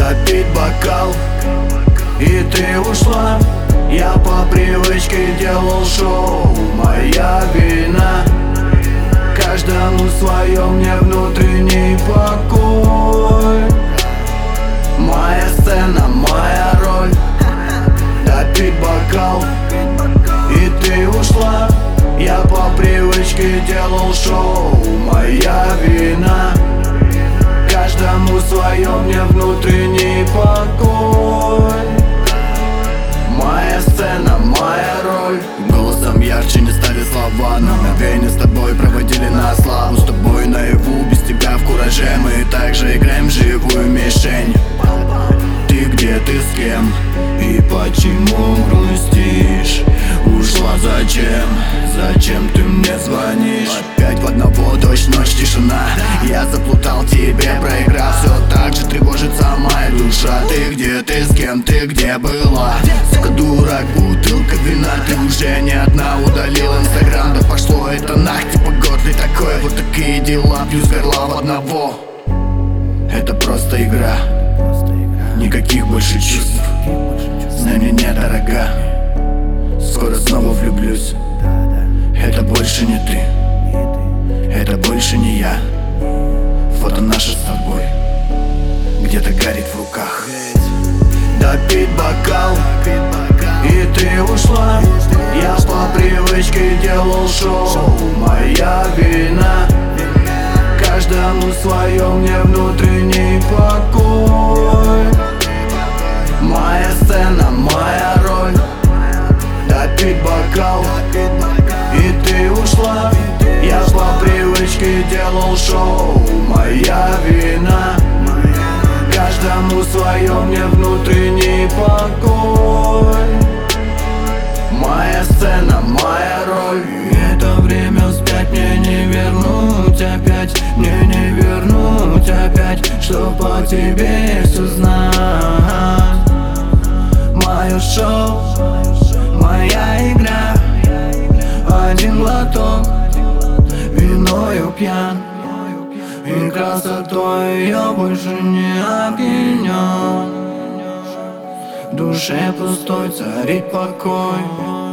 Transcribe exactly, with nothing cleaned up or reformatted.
допить бокал, и ты ушла. Я по привычке делал шоу, моя вина. Каждому свое, мне внутренний покой. Моя сцена, моя роль. Допить бокал, и ты ушла. Я по привычке делал шоу, моя вина. Каждому свое, мне внутренний покой. Моя сцена, моя роль. Голосом ярче не стали слова, но мгновение с тобой проводили на славу. С тобой наяву, без тебя в кураже. Мы также играем в живую мишень. Ты где, ты с кем? И почему грустишь? Ушла зачем? Зачем ты мне звонишь? Опять в одного дождь, ночь, тишина. Я заплутал тебе, проиграв. Все так же тревожится моя душа. Ты где, ты с кем, ты где была? Сука, дурак, бутылка вина. Ты уже не одна, удалил инстаграм. Да пошло это нах, типа год ли такое. Вот такие дела, плюс горла в одного. Это просто игра, никаких больше чувств. Знай, мне недорога. Скоро снова влюблюсь. Это больше не ты, это больше не я. Фото наше с тобой где-то горит в руках. Допить бокал, и ты ушла. Я по привычке делал шоу, моя вина. Каждому свое, мне внутренний покой. Моя сцена, моя роль. Допить бокал, и ты ушла. Я по привычке делал шоу, моя вина. Каждому свое, мне внутренний покой. Моя сцена, моя роль. Это время вспять мне не вернуть опять. Мне не вернуть опять, чтоб по тебе все знать. Мое шоу, моя игра. Один глоток, виною пьян. И красотой я больше не опьянен. В душе пустой царит покой.